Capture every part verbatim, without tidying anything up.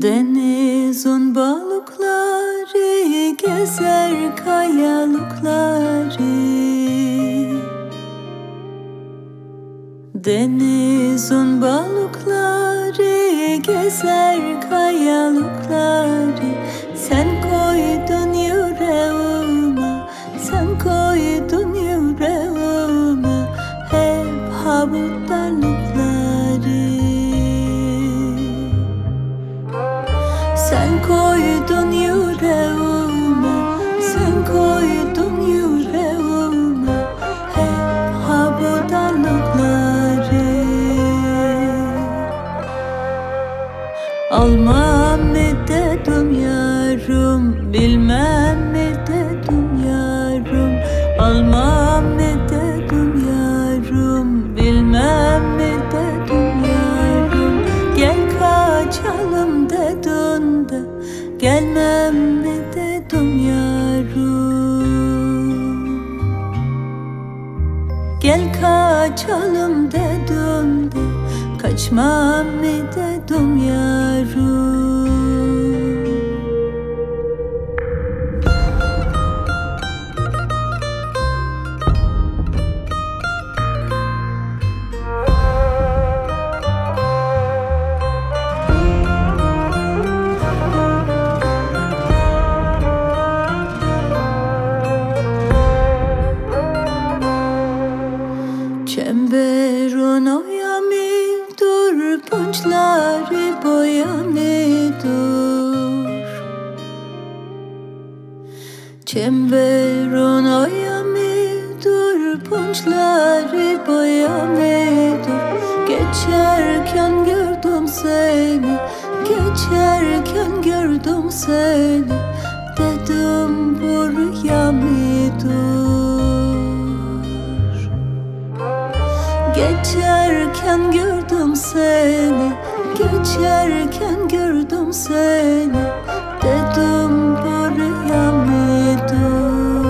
Denizin balıkları gezer kayalıkları. Denizin balıkları gezer kayalıkları. Sen koydun yüreğime, sen koydun yüreğime hep habutlarlıkları. Sen koydun yüreğime, sen koydun yüreğime hep habutlarlıkları. Almam mı dedim yarım, bilmem mi dedim yarım. Almam mı dedim yarım, bilmem mi dedim yarım. Gel kaçalım dedin de gelmem mi dedim yarım. Gel kaçalım dedin de kaçmam mı dedim yarım. Çemberin oyamıdır, punçları boyamıdır. Çemberin oyamıdır, punçları boyamıdır. Geçerken gördüm seni, geçerken gördüm seni. Dedim buraya mıdır? Geçerken gördüm seni, geçerken gördüm seni. Dedim buraya mıdır?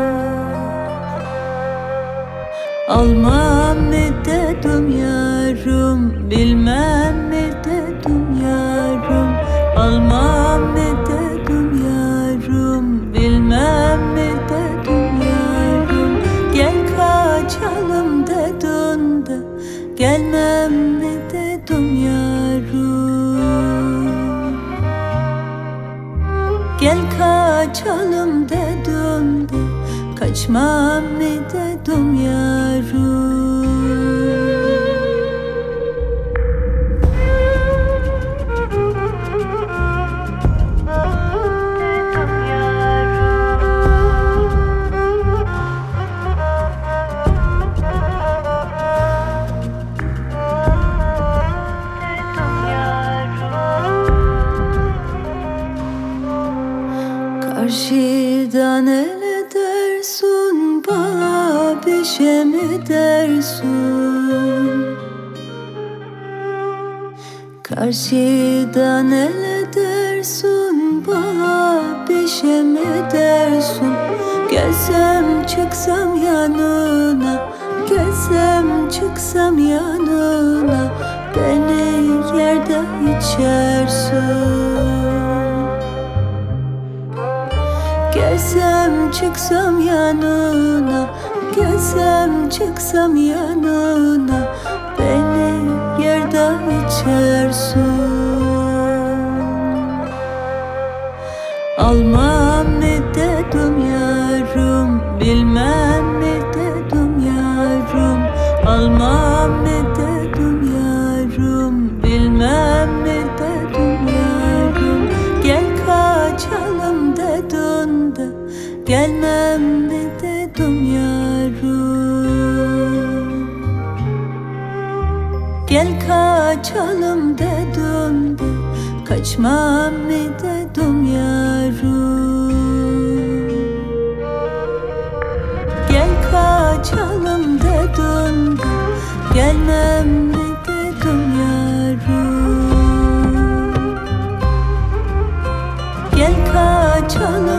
Almam mı dedim yarım, bilmem mi dedim yarım. Almam mı dedim yarım, bilmem mi dedim yarım. Gel kaçalım dedin de gelmem mi dedim yarım. Gel kaçalım dedin de kaçmam mı dedim yarım. Karşıdan el edersin, bana bir şey mi dersin? Karşıdan el edersin, bana bir şey mi dersin? Gelsem çıksam yanına, gelsem çıksam yanına, beni yerde içersin. Gelsem çıksam yanına, gelsem çıksam yanına, beni yerde içersin. Almam mı dedim yarım, bilmem mi dedim yarım. Almam mı dedim yarım, bilmem mi dedim yarım. Gel kaçalım dedin de gelmem mi dedim yarım. Gel kaçalım dedin de kaçmam mı dedim yarım. Gel kaçalım dedin de gelmem mi dedim yarım. Gel kaçalım